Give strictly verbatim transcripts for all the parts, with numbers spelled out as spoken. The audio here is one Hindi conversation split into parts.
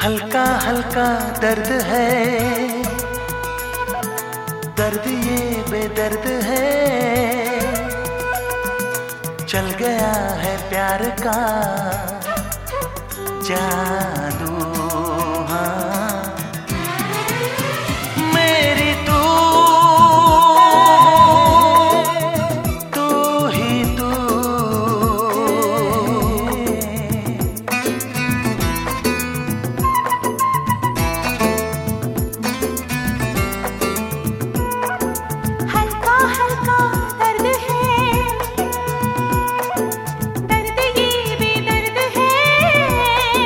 हल्का हल्का दर्द है, दर्द ये बेदर्द है, चल गया है प्यार का जादू। हाँ मेरी तू तू ही तू। हल्का हल्का दर्द है, दर्द ये बेदर्द है,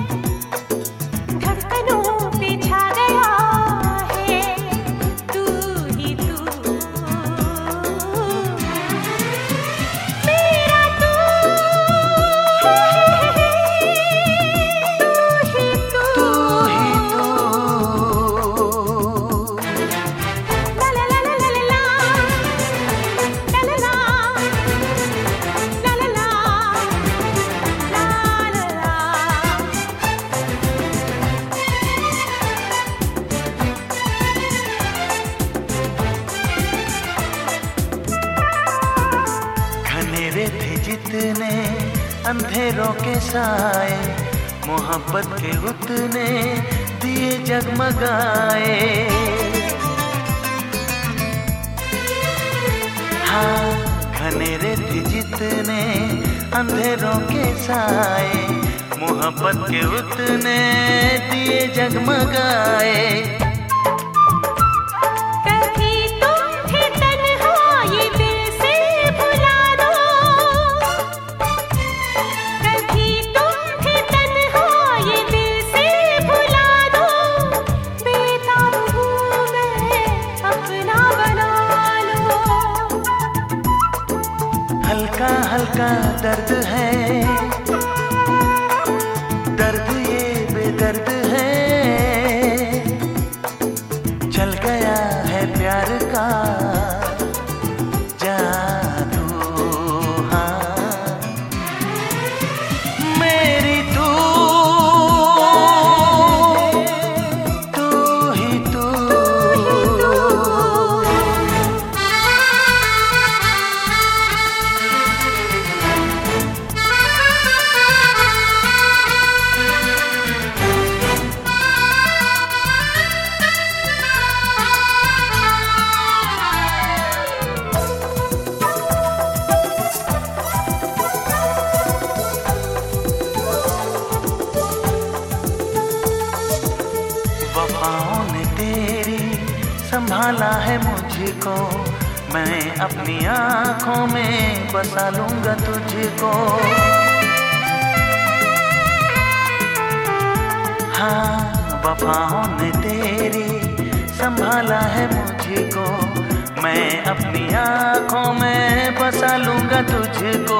धड़कनों पे छा गया है तू ही तू। मेरा तू तू ही तू। ला ला ला ला ला ला ला ला ला ला ला ला ला घनेरे थे जितने अंधेरों के साए, मोहब्बत के उतने दिए जगमगाए। हाँ घनेरे थे जितने अंधेरों के साए, मोहब्बत के उतने दिए जगमगाए। कभी तुम भी तन्हा ये दिल से भुला दो, कभी तुम भी तन्हा ये दिल से भुला दो, बेताब हूँ मैं अपना बना लो। हल्का हल्का दर्द है, दर्द ये बेदर्द है, चल गया है प्यार का जादू। हाँ मेरी तू तू ही तू। वफाओं ने तेरी संभाला है मुझको, मैं अपनी आँखों में बसा लूंगा तुझको। हाँ वफाओं ने तेरी संभाला है मुझको, मैं अपनी आँखों में बसा लूंगा तुझको।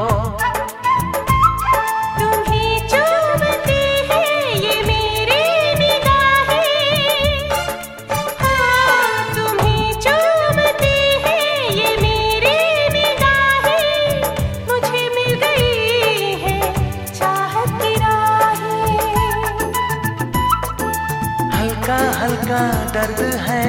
तुम्हें चूमती है ये मेरी निगाहें, हाँ तुम्हें चूमती है ये मेरी निगाहें, मुझे मिल गई है चाहत की राहें। हल्का हल्का दर्द है,